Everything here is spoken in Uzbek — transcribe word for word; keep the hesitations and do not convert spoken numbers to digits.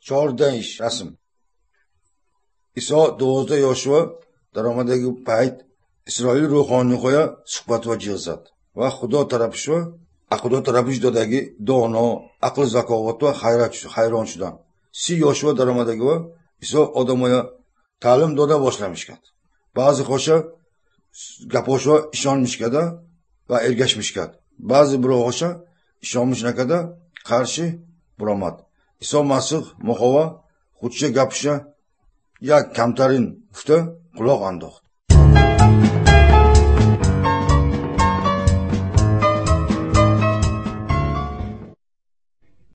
chordan ish rasm. Iso do'zda yosh va daromadagi payt Isroil ruhoniy qo'ya suhbat va jilsat va Xudo tarafish va Xudo tarafishdagi dono, aql zakovat va hayrat hayronchidan. Si yosh va daromadagi va Iso odamga ta'lim doda boshlamishgan. Ba'zi qo'sha gaposhwa ishonmishkada va ergashmishgan. Ba'zi birov qo'sha ishonmishnakada qarshi buromat. Iso Masih muhova xudcha gapisha ya kamtarin ufta quloq andoq.